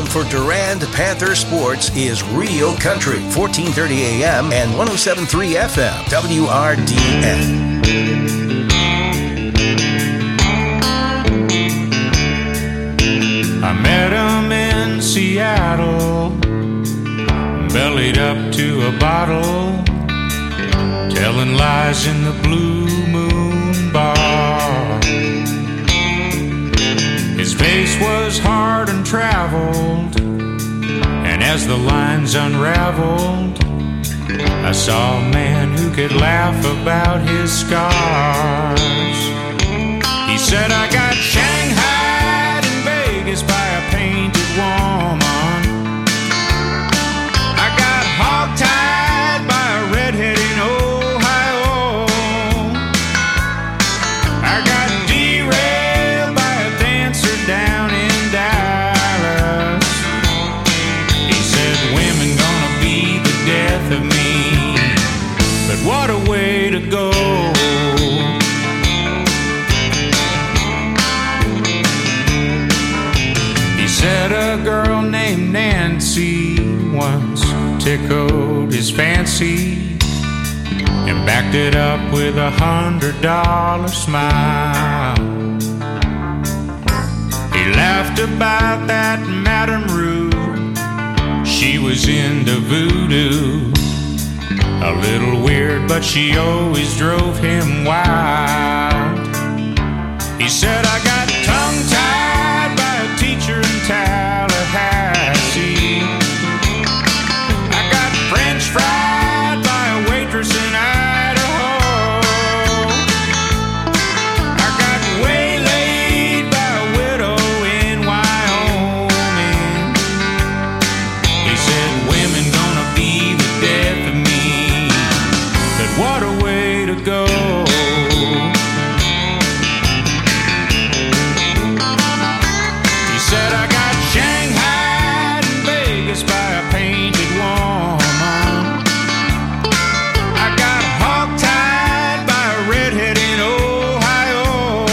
home for Durand Panther sports is Real Country, 1430 AM and 107.3 FM, WRDN. I met him in Seattle, bellied up to a bottle, telling lies in the Blue Moon Bar. His face was hard and traveled, and as the lines unraveled, I saw a man who could laugh about his scars. He said, I got shanghaied in Vegas by a painted woman. I got hogtied by a redhead in Ohio. I got derailed by a dancer down in Dallas. He said, women gonna be the death of me, but what a way to go. He said a girl named Nancy once tickled his fancy and backed it up with $100 smile. He laughed about that Madame Rue. She was into voodoo. A little weird, but she always drove him wild. He said, I got tongue-tied by a teacher in Tallahassee. I got French fried by a waitress in Idaho. I got waylaid by a widow in Wyoming. He said, women gonna be the death of me, but what a way to go. He said, I got shanghaied in Vegas by a painted woman. I got hogtied by a redhead in Ohio.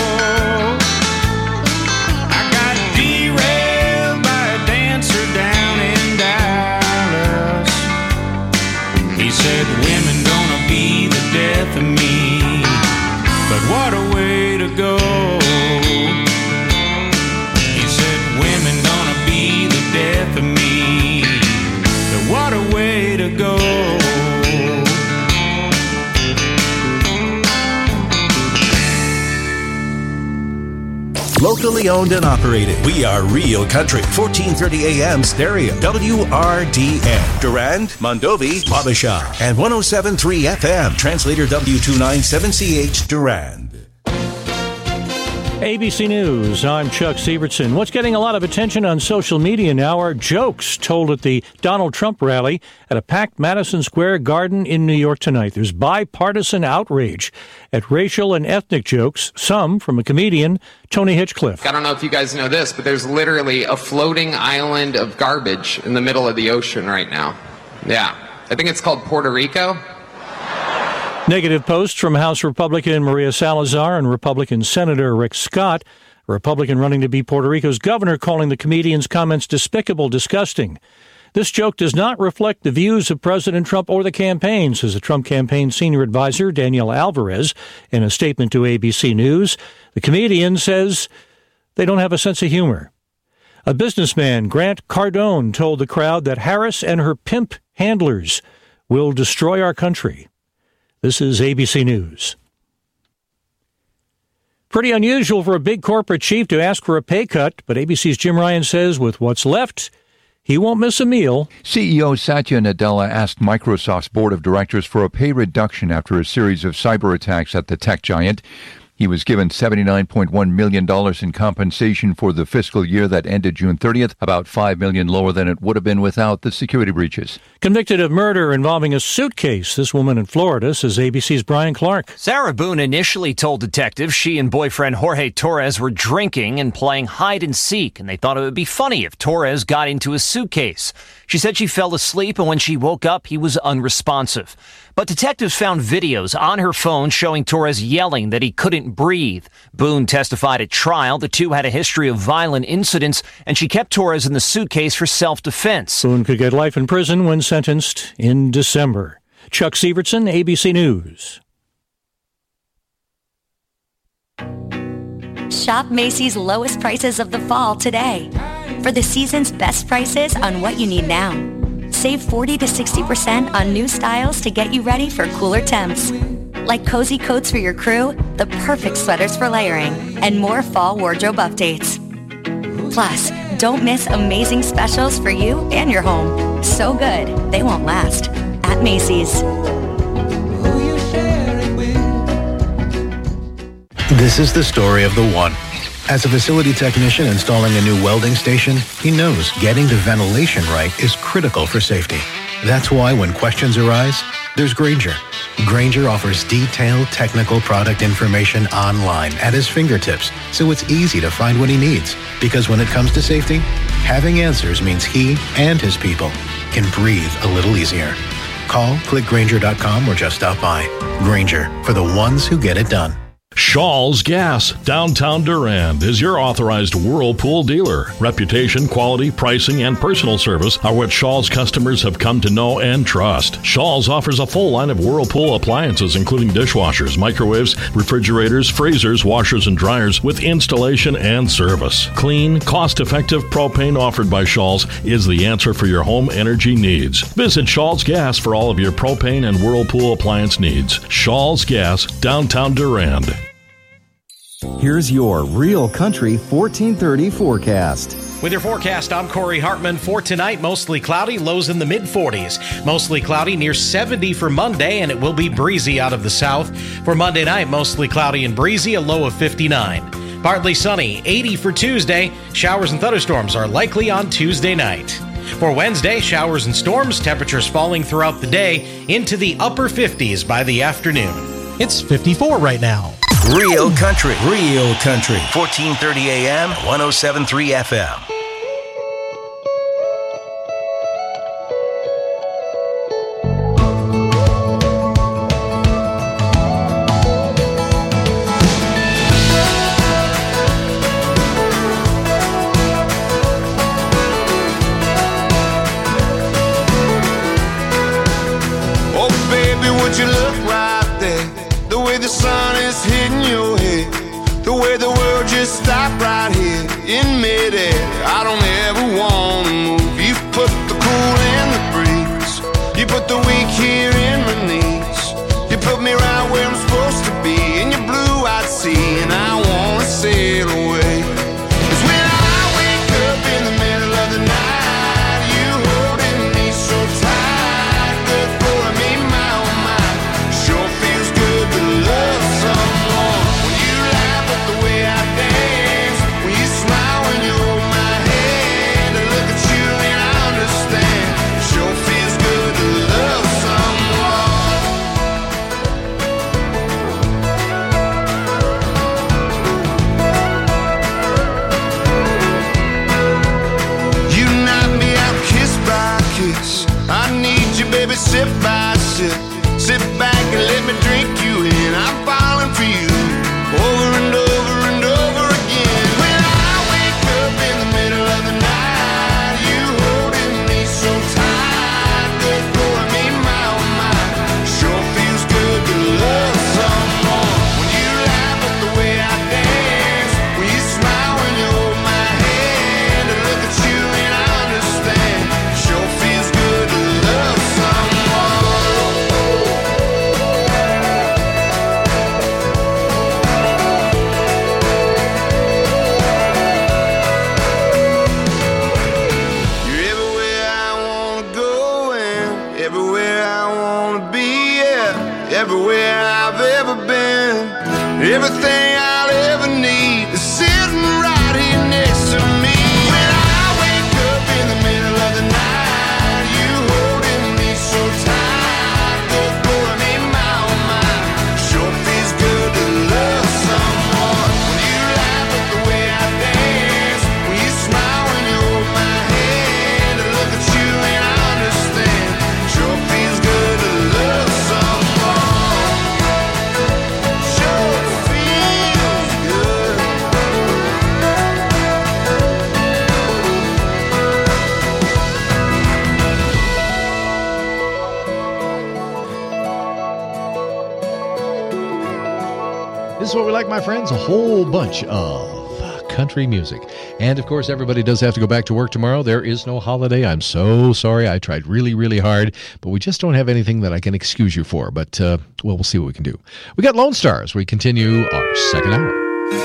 I got derailed by a dancer down in Dallas. He said, women gonna be the death of me, but what a way to go. He said, women gonna be the death of me, but what a way to go. Locally owned and operated. We are Real Country, 1430 AM stereo, WRDN. Durand, Mondovi, Wabasha, and 107.3 FM. Translator W297CH, Durand. ABC News, I'm Chuck Sievertson. What's getting a lot of attention on social media now are jokes told at the Donald Trump rally at a packed Madison Square Garden in New York tonight. There's bipartisan outrage at racial and ethnic jokes, some from a comedian, Tony Hitchcliffe. I don't know if you guys know this, but there's literally a floating island of garbage in the middle of the ocean right now. Yeah, I think it's called Puerto Rico. Negative posts from House Republican Maria Salazar and Republican Senator Rick Scott, a Republican running to be Puerto Rico's governor, calling the comedian's comments despicable, disgusting. This joke does not reflect the views of President Trump or the campaign, says the Trump campaign senior advisor Danielle Alvarez in a statement to ABC News. The comedian says they don't have a sense of humor. A businessman, Grant Cardone, told the crowd that Harris and her pimp handlers will destroy our country. This is ABC News. Pretty unusual for a big corporate chief to ask for a pay cut, but ABC's Jim Ryan says with what's left, he won't miss a meal. CEO Satya Nadella asked Microsoft's board of directors for a pay reduction after a series of cyber attacks at the tech giant. He was given $79.1 million in compensation for the fiscal year that ended June 30th, about $5 million lower than it would have been without the security breaches. Convicted of murder involving a suitcase, this woman in Florida, says ABC's Brian Clark. Sarah Boone initially told detectives she and boyfriend Jorge Torres were drinking and playing hide and seek, and they thought it would be funny if Torres got into a suitcase. She said she fell asleep, and when she woke up, he was unresponsive. But detectives found videos on her phone showing Torres yelling that he couldn't breathe. Boone testified at trial. The two had a history of violent incidents, and she kept Torres in the suitcase for self-defense. Boone could get life in prison when sentenced in December. Chuck Sievertson, ABC News. Shop Macy's lowest prices of the fall today. For the season's best prices on what you need now. Save 40 to 60% on new styles to get you ready for cooler temps. Like cozy coats for your crew, the perfect sweaters for layering, and more fall wardrobe updates. Plus, don't miss amazing specials for you and your home. So good, they won't last. At Macy's. This is the story of the one. As a facility technician installing a new welding station, he knows getting the ventilation right is critical for safety. That's why when questions arise, there's Grainger. Grainger offers detailed technical product information online at his fingertips, so it's easy to find what he needs. Because when it comes to safety, having answers means he and his people can breathe a little easier. Call, click Grainger.com, or just stop by. Grainger, for the ones who get it done. Shaw's Gas, downtown Durand, is your authorized Whirlpool dealer. Reputation, quality, pricing, and personal service are what Shaw's customers have come to know and trust. Shaw's offers a full line of Whirlpool appliances, including dishwashers, microwaves, refrigerators, freezers, washers, and dryers, with installation and service. Clean, cost-effective propane offered by Shaw's is the answer for your home energy needs. Visit Shaw's Gas for all of your propane and Whirlpool appliance needs. Shaw's Gas, downtown Durand. Here's your Real Country 1430 forecast. With your forecast, I'm Corey Hartman. For tonight, mostly cloudy, lows in the mid-40s. Mostly cloudy, near 70 for Monday, and it will be breezy out of the south. For Monday night, mostly cloudy and breezy, a low of 59. Partly sunny, 80 for Tuesday. Showers and thunderstorms are likely on Tuesday night. For Wednesday, showers and storms, temperatures falling throughout the day into the upper 50s by the afternoon. It's 54 right now. Real Country, 1430 AM, 107.3 FM. Oh, baby, would you look right there? The way the sun is hitting your head, the way the world just stopped right here in midair. I don't ever want to move. You put the cool in the breeze, you put the weak here in my knees, you put me right where I'm supposed to be in your blue-eyed sea, and I want to sail away. 'Cause when I wake up in the middle of the night, you holding me so tight, good for me, my oh my, sure feels good to love someone. When you laugh at the way I dance, when you smile when you hold my hand, I look at you and I understand. Sure feels good to love someone. You knock me out kiss by kiss. I need you, baby, sip by sip. Sit back and let me drink you in. I'm falling for you over and over and over again. When I wake up in the middle of the night, you holding me so tight, good for me, my oh my. Sure feels good to love someone. When you laugh at the way I dance, when you smile when you hold my hand, I look at you and I understand. Sure feels good to love someone. You're everywhere I wanna go and everywhere I wanna be, yeah. Everywhere I've ever been, everything I'll ever need is sitting right here next to me. When I wake up in the middle of the night, you holding me so tight, good for me, my oh my. Sure feels good to love someone. When you laugh at the way I dance, when you smile when you hold my hand, I look at you and I understand. Sure feels good to love someone. Sure feels This is what we like, my friends, a whole bunch of country music. And, of course, everybody does have to go back to work tomorrow. There is no holiday. I'm so sorry. I tried really, really hard, but we just don't have anything that I can excuse you for. But, we'll see what we can do. We got Lone Star as we continue our second hour.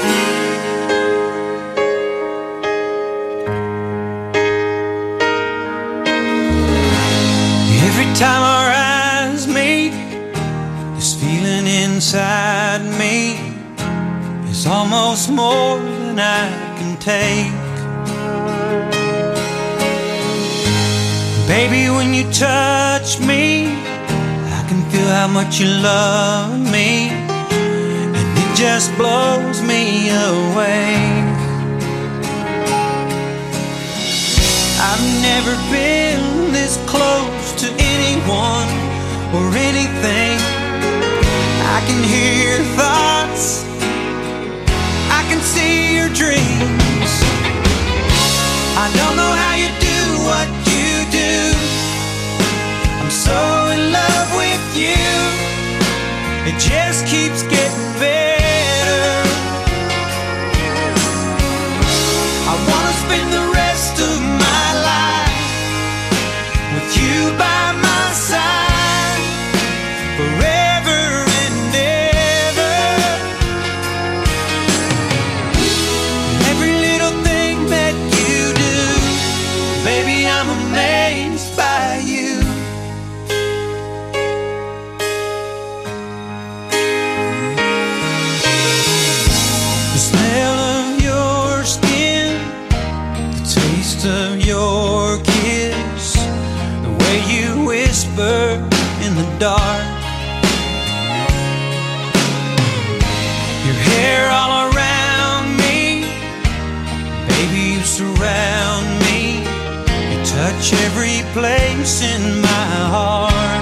Every time our eyes meet, this feeling inside me is almost more than I can take. Baby, when you touch me, I can feel how much you love me, and it just blows me away. I've never been this close to anyone or anything. I can hear your thoughts, I can see your dreams. I don't know how you do what you do. I'm so in love with you. It just keeps getting better. I wanna spend the rest of my life with you by my side forever and ever. Every little thing that you do, baby, I'm amazed by you. The smell of your skin, the taste of your kiss, the way you whisper in the dark, your hair all around me, baby, you surround me, you touch every place in my heart.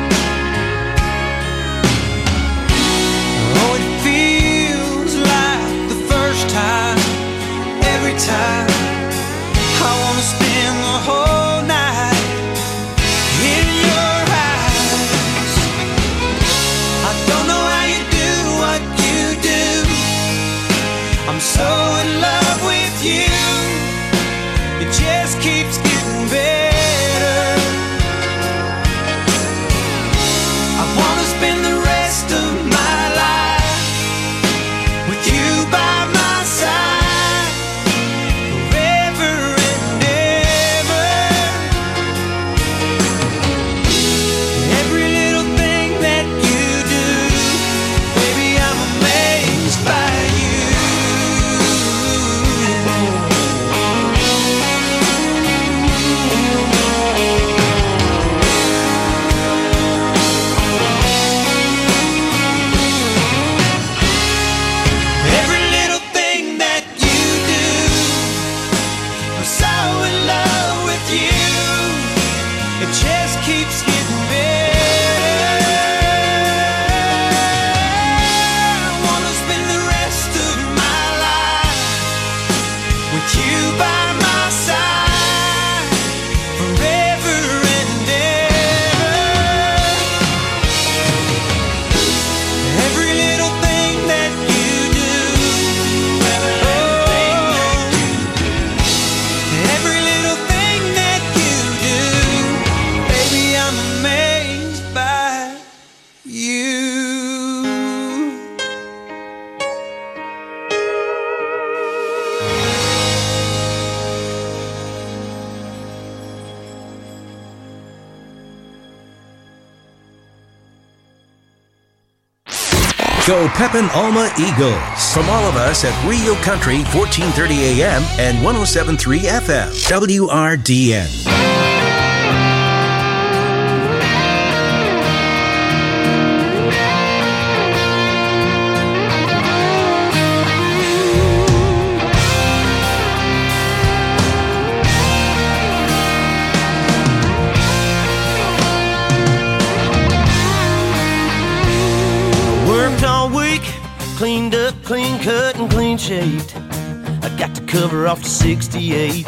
Oh, it feels like the first time, every time. I wanna spend the whole night in your eyes. I don't know how you do what you do. I'm so in love with you. It just keeps getting better. I wanna spend the rest of my life with you by my side forever and ever. Every little thing that you do, baby, I'm amazed by you. Every little thing that you do, I'm so in love with you. It just keeps getting better. I wanna spend the rest of my life with you by my side forever and ever. Every little thing that you do, every little thing that you do, baby, I'm amazed by you. Go Pepin Alma Eagles. From all of us at Rio Country, 1430 AM and 107.3 FM. WRDN. Worked all week, cleaned up, clean cut, and clean shaved. I got the cover off the 68.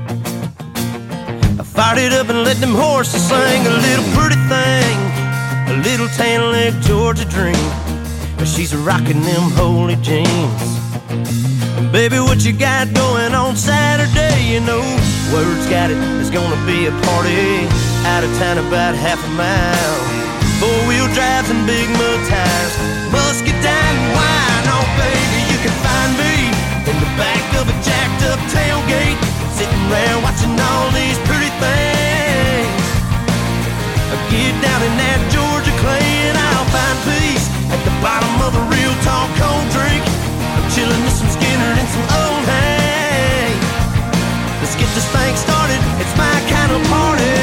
I fired it up and let them horses sing a little pretty thing, a little tan leg Georgia dream. she's rocking them holy jeans. And baby, what you got going on Saturday? You know, word's got it, there's gonna be a party out of town about half a mile. Four-wheel drives and big mud tires, muscadine and wine. Oh baby, you can find me in the back of a jacked up tailgate, sitting around watching all these pretty things. I get down in that Georgia clay and I'll find peace at the bottom of a real tall cold drink. I'm chilling with some Skinner and some old hay. Let's get this thing started, it's my kind of party.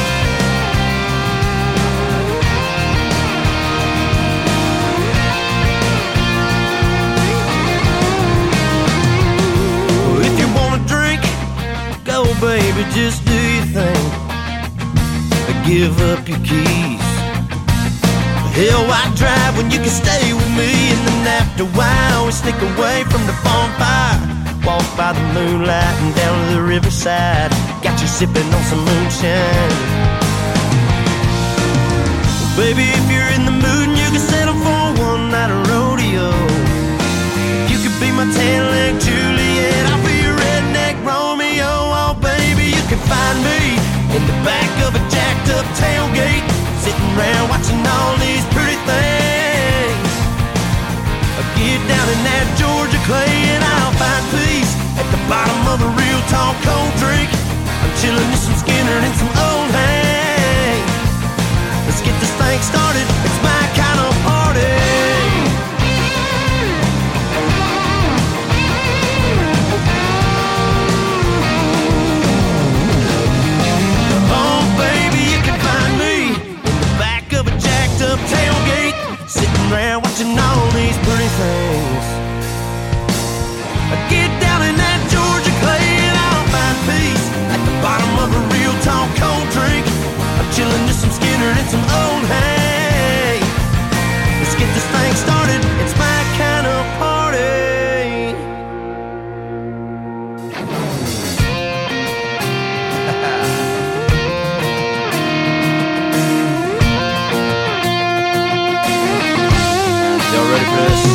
Go baby, just do your thing. Give up your keys. Hell, why drive when you can stay with me? And then after a while we sneak away from the bonfire, walk by the moonlight and down to the riverside. Got you sipping on some moonshine. Well, baby, if you're in the mood and you can settle for one night of rodeo, if you could be my tan-leg Juliet, I'll be your redneck Romeo. Oh baby, you can find me in the back of a jacked up tailgate, sitting around watching all these pretty things. I get down in that Georgia clay and I'll find peace at the bottom of a real tall cold drink. I'm chilling with some Skinner and some old hay. Let's get this thing started, it's my kind of party. Tailgate, sitting around watching all these pretty things. I get down in that Georgia clay and I'll find peace at the bottom of a real tall cold drink. I'm chilling with some Skinner and some old hay. Let's get this thing started, it's my kind of party. Y'all ready for this?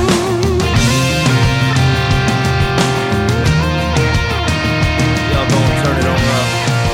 Y'all gonna turn it on up.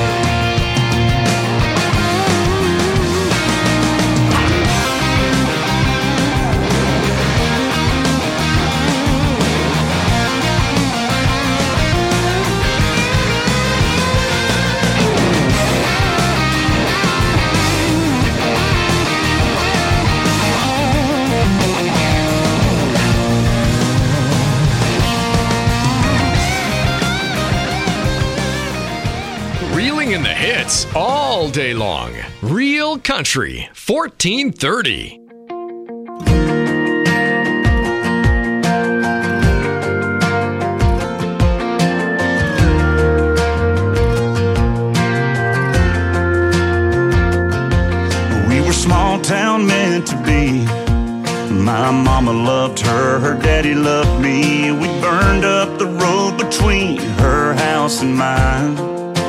In the hits all day long. Real Country 1430. We were small town meant to be. My mama loved her, her daddy loved me. We burned up the road between her house and mine.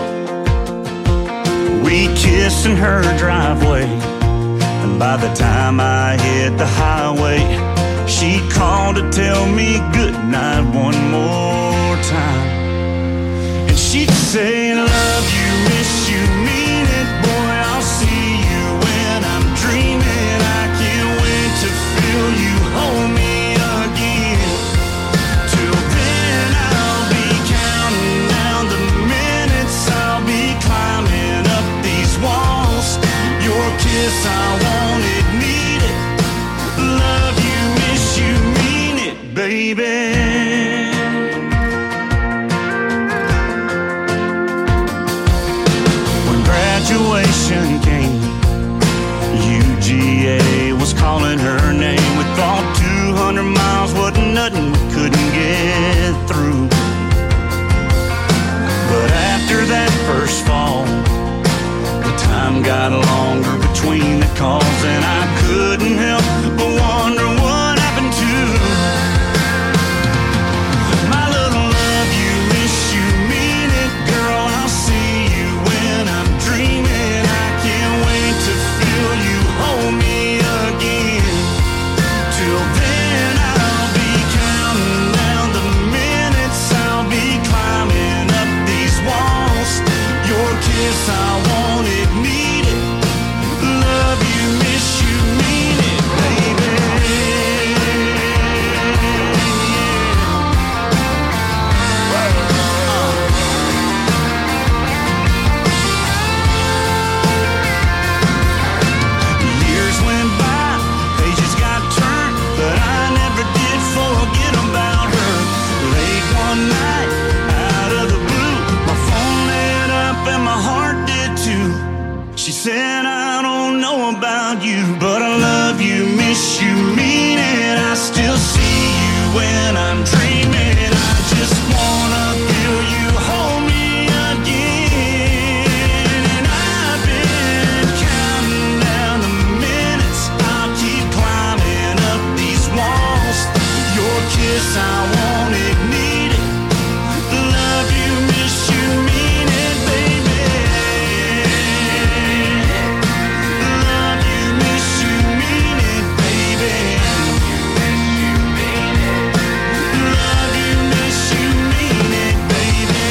We kissed in her driveway, and by the time I hit the highway, she called to tell me goodnight one more time. And she'd say, love you, miss you, mean it, boy, I'll see you when I'm dreaming. I can't wait to feel you hold me again. Till then I'll be counting down the minutes, I'll be climbing up these walls. Your kiss, I want it, need it. Love you, miss you, mean it, baby. When graduation came, UGA was calling her name. We thought 200 miles wasn't nothing, we couldn't get through. But after that first fall, time got longer between the calls, and I couldn't help but wonder what happened to see you when I'm dreaming. I just wanna feel you hold me again. And I've been counting down the minutes. I'll keep climbing up these walls. Your kiss, I won't need it. Love you, miss you, mean it, baby. Love you, miss you, mean it, baby. Love you, miss you, mean it, baby.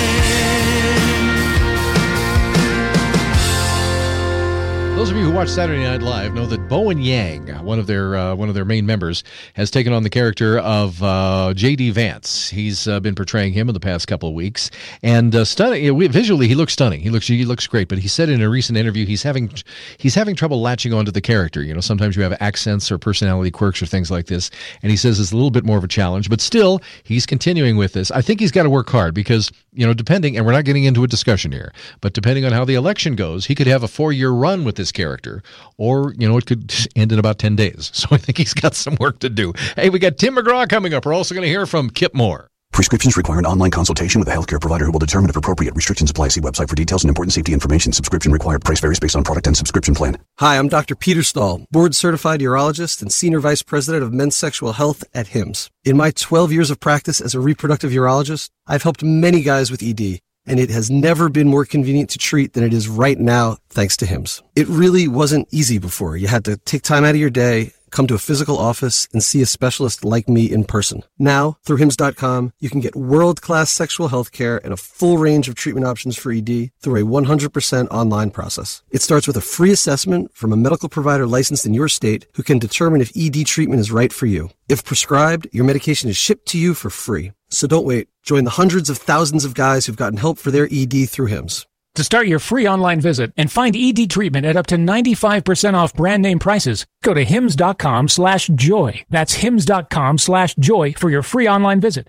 Those of you who watch Saturday Night Live know that Bowen Yang, one of their main members, has taken on the character of J.D. Vance. He's been portraying him in the past couple of weeks, and stunning. Visually, he looks stunning. He looks great. But he said in a recent interview he's having trouble latching onto the character. You know, sometimes you have accents or personality quirks or things like this, and he says it's a little bit more of a challenge. But still, he's continuing with this. I think he's got to work hard because, you know, depending, and we're not getting into a discussion here, but depending on how the election goes, he could have a 4-year run with this character, or, you know, it could end in about 10 days. So I think he's got some work to do. Hey, we got Tim McGraw coming up. We're also going to hear from Kip Moore. Prescriptions require an online consultation with a healthcare provider who will determine if appropriate. Restrictions apply. See website for details and important safety information. Subscription required. Price varies based on product and subscription plan. Hi, I'm Dr. Peter Stahl, board-certified urologist and senior vice president of men's sexual health at HIMSS. In my 12 years of practice as a reproductive urologist, I've helped many guys with ED, and it has never been more convenient to treat than it is right now, thanks to HIMSS. It really wasn't easy before. You had to take time out of your day, come to a physical office, and see a specialist like me in person. Now, through HIMSS.com, you can get world-class sexual health care and a full range of treatment options for ED through a 100% online process. It starts with a free assessment from a medical provider licensed in your state who can determine if ED treatment is right for you. If prescribed, your medication is shipped to you for free. So don't wait. Join the hundreds of thousands of guys who've gotten help for their ED through HIMSS. To start your free online visit and find ED treatment at up to 95% off brand name prices, go to hims.com/joy. That's hims.com/joy for your free online visit.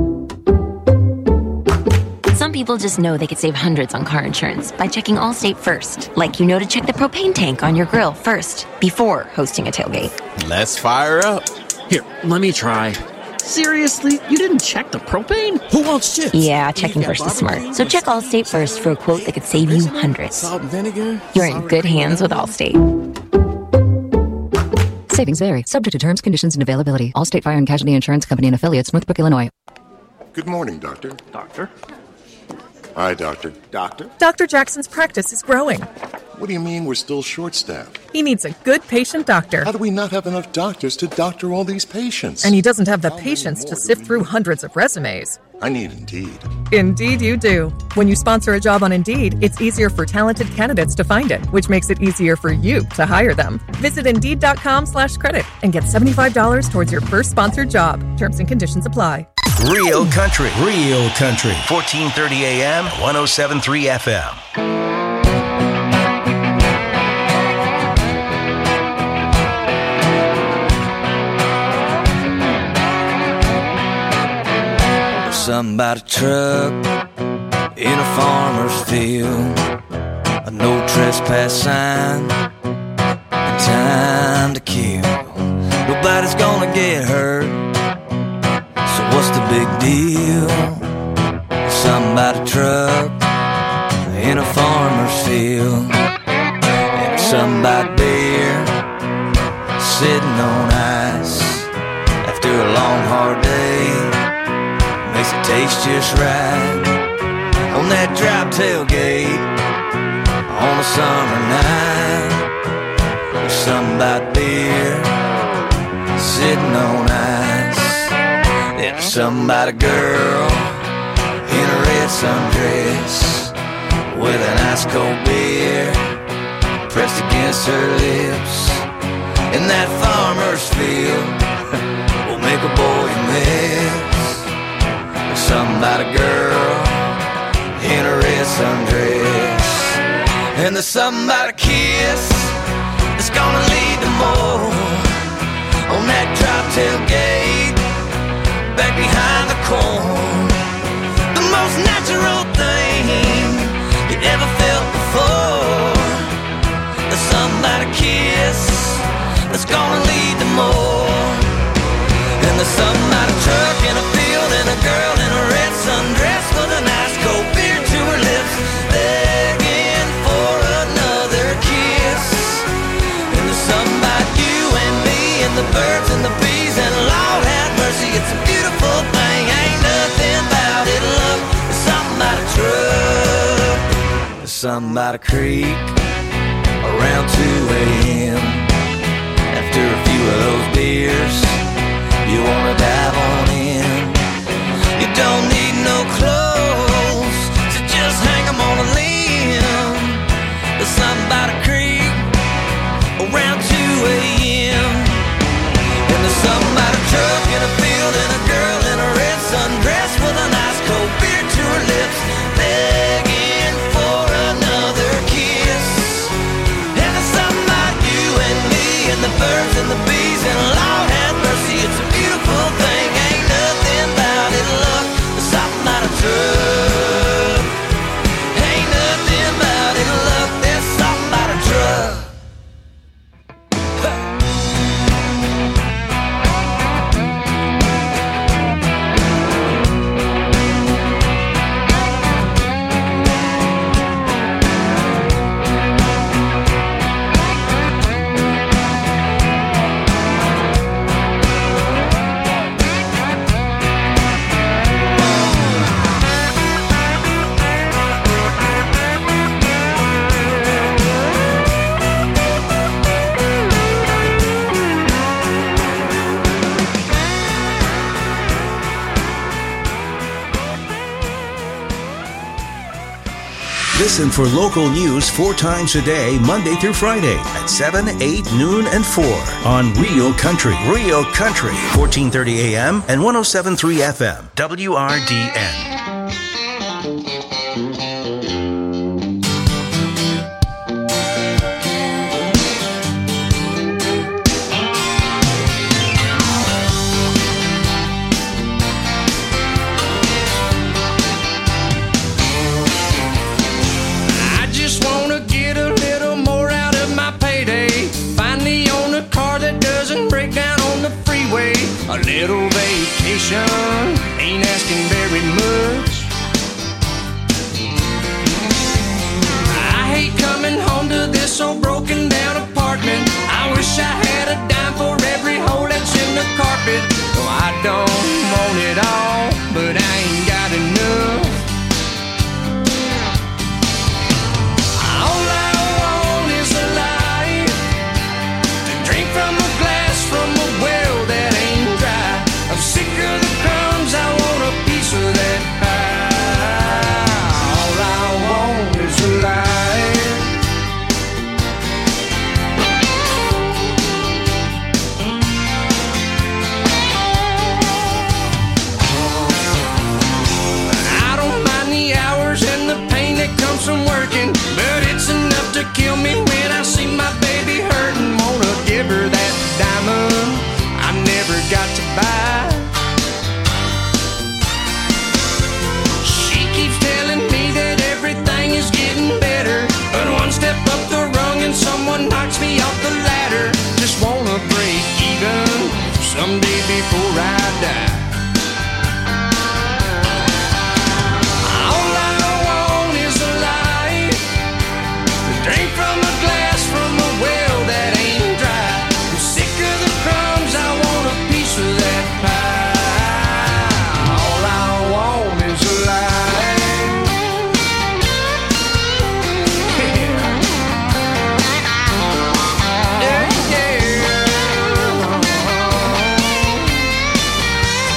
Some people just know they could save hundreds on car insurance by checking Allstate first. Like you know to check the propane tank on your grill first before hosting a tailgate. Let's fire up. Here, let me try. Seriously? You didn't check the propane? Who wants chips? Yeah, checking first is smart. So check Allstate first for a quote that could save you hundreds. Salt and vinegar? You're in good hands with Allstate. Savings vary. Subject to terms, conditions, and availability. Allstate Fire and Casualty Insurance Company and affiliates, Northbrook, Illinois. Good morning, Doctor. Doctor? Hi, Doctor. Doctor? Dr. Jackson's practice is growing. What do you mean we're still short-staffed? He needs a good patient doctor. How do we not have enough doctors to doctor all these patients? And he doesn't have the patience to sift through hundreds of resumes. I need Indeed. Indeed you do. When you sponsor a job on Indeed, it's easier for talented candidates to find it, which makes it easier for you to hire them. Visit Indeed.com/credit and get $75 towards your first sponsored job. Terms and conditions apply. Real country. 1430 AM, 107.3 FM. Something about a truck in a farmer's field, a no trespass sign, and time to kill. Nobody's gonna get hurt, so what's the big deal? Something about a truck in a farmer's field, and something about beer sitting on ice after a long hard day. Makes it taste just right on that drop tailgate on a summer night. There's something about beer sitting on ice. There's something about a girl in a red sundress with an ice cold beer pressed against her lips. In that farmer's field will make a boy miss. Something about a girl in a red sundress, and there's something about a kiss that's gonna lead to more on that drop tailgate back behind the corn. The most natural thing you ever felt before. There's something about a kiss that's gonna lead to more, and there's something somebody truck in a field and a girl in a red sundress with a nice cold beer to her lips, begging for another kiss. And there's something about you and me and the birds and the bees, and Lord have mercy, it's a beautiful thing. Ain't nothing about it, love. There's something about a truck, there's something about a creek around 2 a.m. After a few of those beers, you wanna dive on in. You don't need no clothes, so just hang 'em on a limb. There's something about a creek around 2 a.m. And there's something about a truck in a field and a girl in a red sundress with a nice cold beer to her lips, begging for another kiss. And there's something about you and me and the birds and the bees, and Lord have mercy, it's a beautiful thing. Ain't nothing about it, love. There's something about a truck. Ain't nothing about it, love. There's something about a truck. Listen for local news 4 times a day, Monday through Friday at 7, 8, noon, and 4 on Real Country. Real Country, 1430 AM and 107.3 FM, WRDN. A little vacation, ain't asking very much. I hate coming home to this old broken down apartment. I wish I had a dime for every hole that's in the carpet. Oh, I don't want it all, but I ain't got enough. All I want is a life to drink from a glass from a well that ain't dry. I'm sick of the crumbs, I want a piece of that pie. All I want is a life. I don't mind the hours and the pain that comes from working, but it's enough to kill me when I see my baby hurting. Wanna give her that diamond I never got to buy. She keeps telling me that everything is getting better, but one step up the rung and someone knocks me off the ladder. Just wanna break even someday before I die. All I want is a life to drink from a glass from a well that ain't dry. I'm sick of the crumbs, I want a piece of that pie. All I want is a life. Yeah, yeah.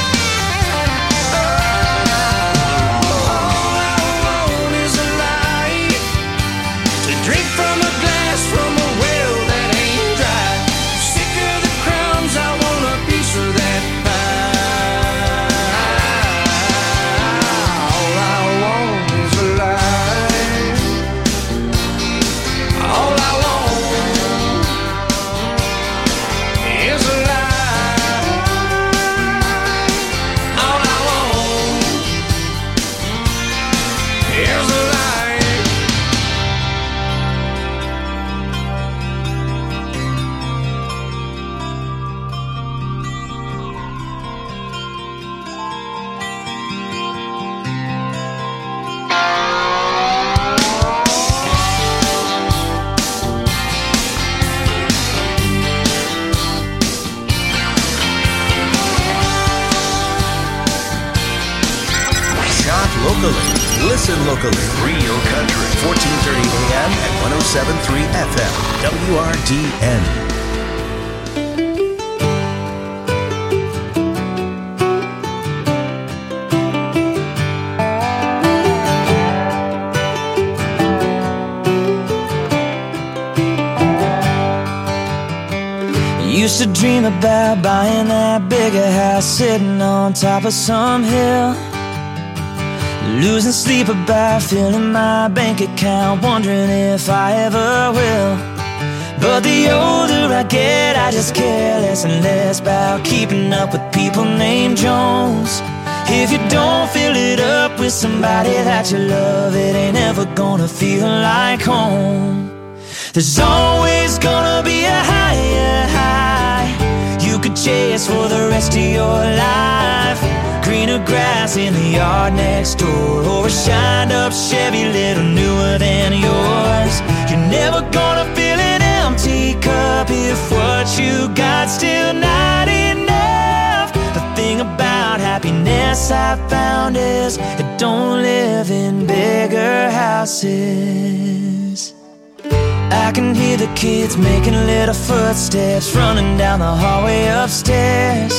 Listen locally. Real Country. 1430 AM and 107.3 FM. WRDN. Used to dream about buying that bigger house, sitting on top of some hill, losing sleep about filling my bank account, wondering if I ever will. But the older I get, I just care less and less about keeping up with people named Jones. If you don't fill it up with somebody that you love, it ain't ever gonna feel like home. There's always gonna be a higher high you could chase for the rest of your life. Greener grass in the yard next door, or a shined up Chevy little newer than yours. You're never gonna fill an empty cup if what you got still not enough. The thing about happiness I found is it don't live in bigger houses. I can hear the kids making little footsteps running down the hallway upstairs.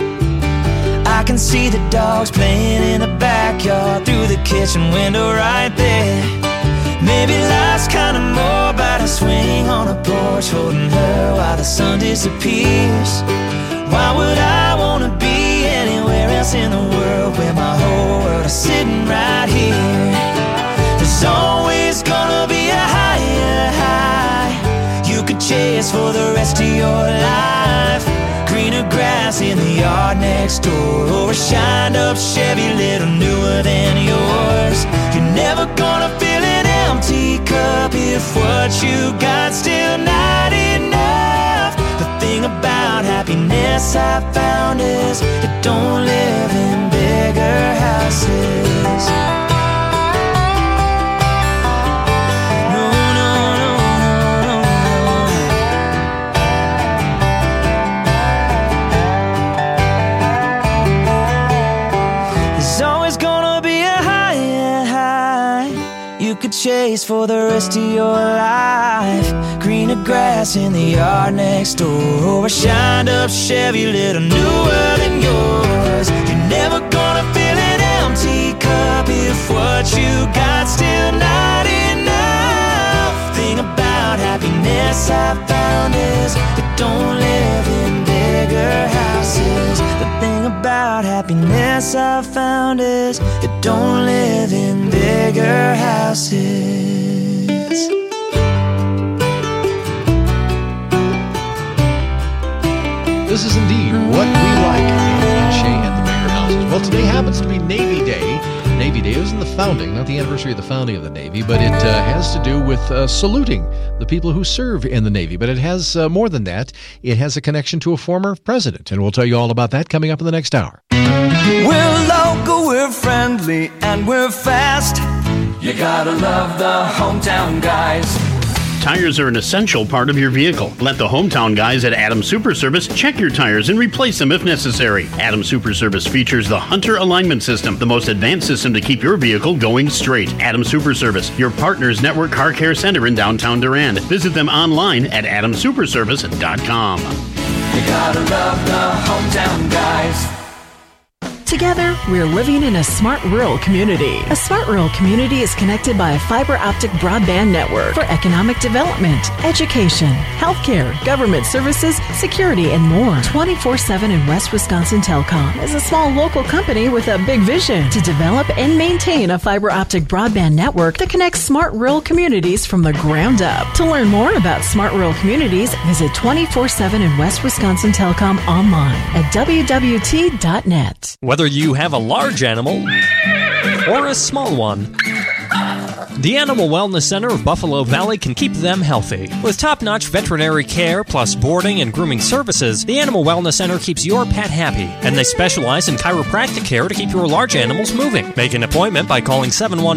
I can see the dogs playing in the backyard through the kitchen window right there. Maybe life's kinda more about a swing on a porch, holding her while the sun disappears. Why would I wanna be anywhere else in the world where my whole world is sitting right here? There's always gonna be a higher high you could chase for the rest of your life. Greener grass in the yard next door, or a shined up Chevy little newer than yours. You're never gonna fill an empty cup if what you got still not enough. The thing about happiness I found is it don't live in bigger houses. Could chase for the rest of your life. Greener grass in the yard next door, or a shined up Chevy little newer than yours. You're never gonna fill an empty cup if what you got still not enough. Thing about happiness I found is it don't live in bigger houses. The thing about happiness I found is it don't live in bigger houses. This is indeed what we like in Shea and the bigger houses. Well, today happens to be Navy Day. Navy Day isn't the founding, not the anniversary of the founding of the Navy, but it has to do with saluting the people who serve in the Navy. But it has more than that. It has a connection to a former president, and we'll tell you all about that coming up in the next hour. We're local, we're friendly, and we're fast. You gotta love the hometown guys. Tires are an essential part of your vehicle. Let the hometown guys at Adams Super Service check your tires and replace them if necessary. Adams Super Service features the Hunter Alignment System, the most advanced system to keep your vehicle going straight. Adams Super Service, your partner's network car care center in downtown Durand. Visit them online at adamsuperservice.com. You gotta love the hometown guys. Together, we're living in a smart rural community. A smart rural community is connected by a fiber optic broadband network for economic development, education, healthcare, government services, security, and more. 24/7 in West Wisconsin Telecom is a small local company with a big vision to develop and maintain a fiber optic broadband network that connects smart rural communities from the ground up. To learn more about smart rural communities, visit 24/7 in West Wisconsin Telecom online at wwt.net. Whether you have a large animal or a small one, the Animal Wellness Center of Buffalo Valley can keep them healthy. With top-notch veterinary care plus boarding and grooming services, the Animal Wellness Center keeps your pet happy, and they specialize in chiropractic care to keep your large animals moving. Make an appointment by calling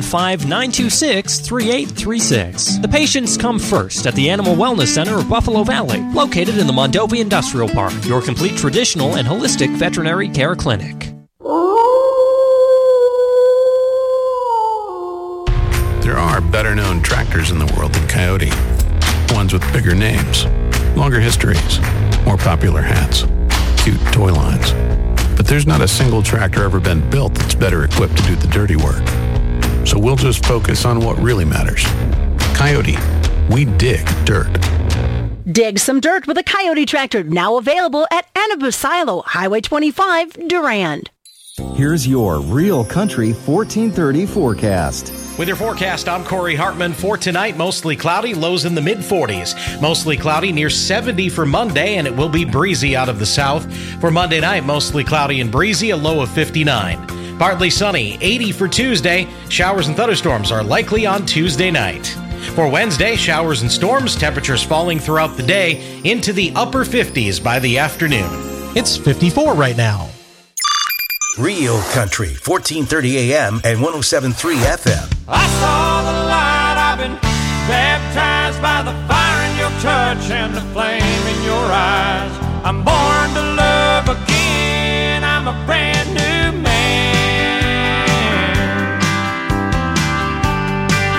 715-926-3836. The patients come first at the Animal Wellness Center of Buffalo Valley, located in the Mondovi Industrial Park, your complete traditional and holistic veterinary care clinic. are better-known tractors in the world than Coyote. Ones with bigger names, longer histories, more popular hats, cute toy lines. But there's not a single tractor ever been built that's better equipped to do the dirty work. So we'll just focus on what really matters. Coyote, we dig dirt. Dig some dirt with a Coyote tractor, now available at Anabasilo, Highway 25, Durand. Here's your Real Country 1430 forecast. With your forecast, I'm Corey Hartman. For tonight, mostly cloudy, lows in the mid-40s. Mostly cloudy, near 70 for Monday, and it will be breezy out of the south. For Monday night, mostly cloudy and breezy, a low of 59. Partly sunny, 80 for Tuesday. Showers and thunderstorms are likely on Tuesday night. For Wednesday, showers and storms, temperatures falling throughout the day into the upper 50s by the afternoon. It's 54 right now. Real Country, 1430 AM and 107.3 FM. I saw the light, I've been baptized by the fire in your touch and the flame in your eyes.